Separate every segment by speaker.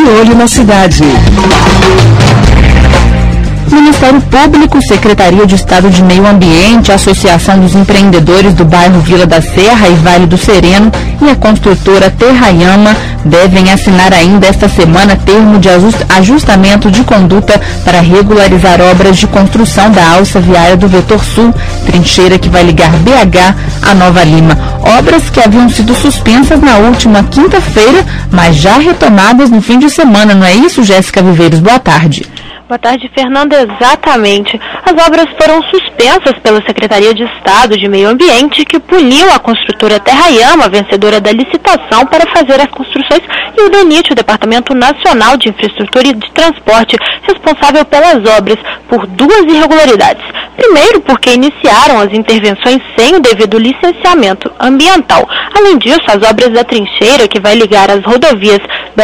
Speaker 1: de olho na cidade. Ministério Público, Secretaria de Estado de Meio Ambiente, Associação dos Empreendedores do bairro Vila da Serra e Vale do Sereno e a construtora Terrayama devem assinar ainda esta semana termo de ajustamento de conduta para regularizar obras de construção da alça viária do Vetor Sul, trincheira que vai ligar BH a Nova Lima. Obras que haviam sido suspensas na última quinta-feira, mas já retomadas no fim de semana, não é isso, Jéssica Viveiros? Boa tarde.
Speaker 2: Boa tarde, Fernanda. Exatamente. As obras foram suspensas pela Secretaria de Estado de Meio Ambiente, que puniu a construtora Terrayama, vencedora da licitação para fazer as construções, e o DENIT, o Departamento Nacional de Infraestrutura e de Transporte, responsável pelas obras, por duas irregularidades. Primeiro, porque iniciaram as intervenções sem o devido licenciamento ambiental. Além disso, as obras da trincheira, que vai ligar as rodovias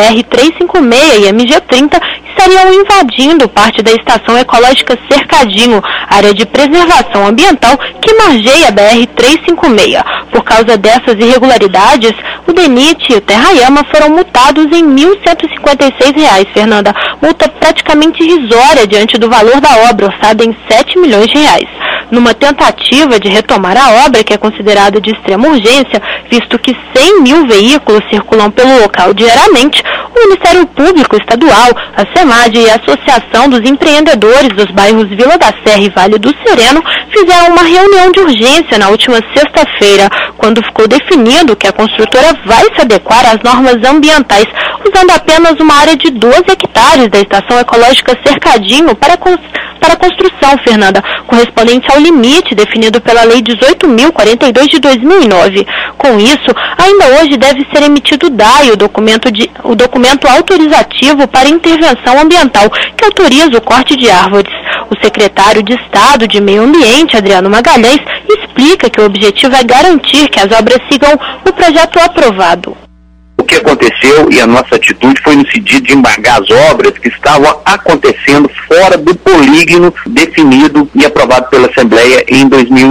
Speaker 2: BR-356 e MG-30, estariam invadindo parte da Estação Ecológica Cercadinho, área de preservação ambiental que margeia a BR-356. Por causa dessas irregularidades, o DENIT e o Terrayama foram multados em R$ 1.156, Fernanda. Multa praticamente irrisória diante do valor da obra, orçada em R$ 7 milhões. Numa tentativa de retomar a obra, que é considerada de extrema urgência, visto que 100 mil veículos circulam pelo local diariamente, o Ministério Público Estadual, a SEMAD e a Associação dos Empreendedores dos bairros Vila da Serra e Vale do Sereno fizeram uma reunião de urgência na última sexta-feira, quando ficou definido que a construtora vai se adequar às normas ambientais, usando apenas uma área de 12 hectares da Estação Ecológica Cercadinho para a construção, Fernanda, correspondente ao limite definido pela Lei 18.042 de 2009. Com isso, ainda hoje deve ser emitido o DAI, o documento autorizativo para intervenção ambiental, que autoriza o corte de árvores. O secretário de Estado de Meio Ambiente, Adriano Magalhães, explica que o objetivo é garantir que as obras sigam o projeto aprovado.
Speaker 3: O que aconteceu e a nossa atitude foi no sentido de embargar as obras que estavam acontecendo fora do polígono definido e aprovado pela Assembleia em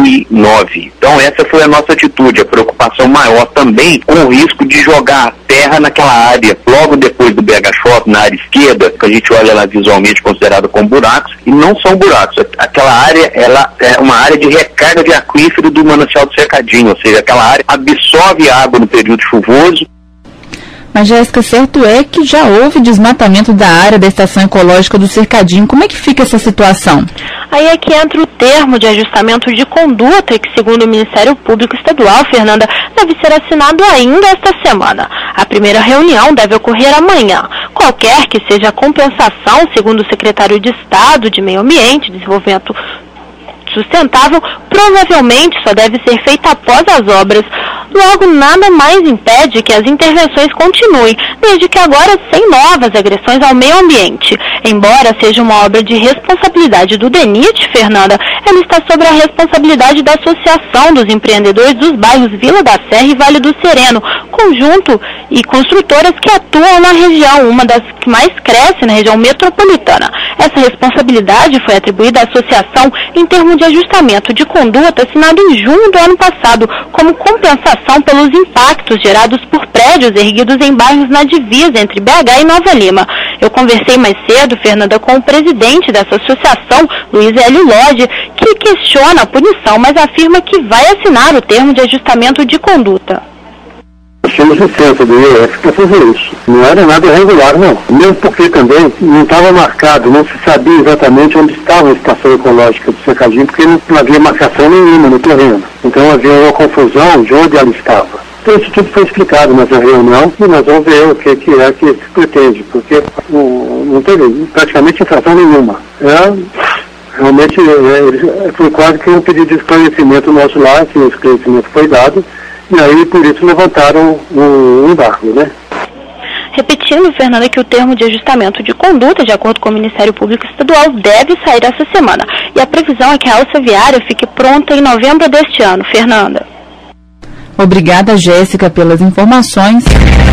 Speaker 3: 2009. Então essa foi a nossa atitude, a preocupação maior também com o risco de jogar terra naquela área, logo depois do BH Shopping, na área esquerda, que a gente olha lá visualmente considerada como buracos, e não são buracos. Aquela área, ela é uma área de recarga de aquífero do manancial do Cercadinho, ou seja, aquela área absorve água no período chuvoso.
Speaker 1: Mas, Jéssica, certo é que já houve desmatamento da área da Estação Ecológica do Cercadinho. Como é que fica essa situação?
Speaker 2: Aí é que entra o termo de ajustamento de conduta, que, segundo o Ministério Público Estadual, Fernanda, deve ser assinado ainda esta semana. A primeira reunião deve ocorrer amanhã. Qualquer que seja a compensação, segundo o secretário de Estado de Meio Ambiente e Desenvolvimento Sustentável, provavelmente só deve ser feita após as obras. Logo, nada mais impede que as intervenções continuem, desde que agora sem novas agressões ao meio ambiente. Embora seja uma obra de responsabilidade do DENIT, Fernanda, ela está sob a responsabilidade da Associação dos Empreendedores dos bairros Vila da Serra e Vale do Sereno, conjunto e construtoras que atuam na região, uma das que mais cresce na região metropolitana. Essa responsabilidade foi atribuída à associação em termos de ajustamento de conduta assinado em junho do ano passado, como compensação pelos impactos gerados por prédios erguidos em bairros na divisa entre BH e Nova Lima. Eu conversei mais cedo, Fernanda, com o presidente dessa associação, Luiz Hélio Lodge, que questiona a punição, mas afirma que vai assinar o termo de ajustamento de conduta.
Speaker 4: Nós tínhamos licença do IEF para fazer isso. Não era nada irregular, não. Mesmo porque também não estava marcado, não se sabia exatamente onde estava a Estação Ecológica do Cercadinho, porque não havia marcação nenhuma no terreno. Então havia uma confusão de onde ela estava. Então isso tudo foi explicado nessa reunião e nós vamos ver o que é que se pretende, porque não teve praticamente infração nenhuma. Realmente foi quase que um pedido de esclarecimento nosso lá, que o esclarecimento foi dado, e aí por isso levantaram o embargo, né?
Speaker 2: Repetindo, Fernanda, que o termo de ajustamento de conduta, de acordo com o Ministério Público Estadual, deve sair essa semana. E a previsão é que a alça viária fique pronta em novembro deste ano. Fernanda.
Speaker 1: Obrigada, Jéssica, pelas informações.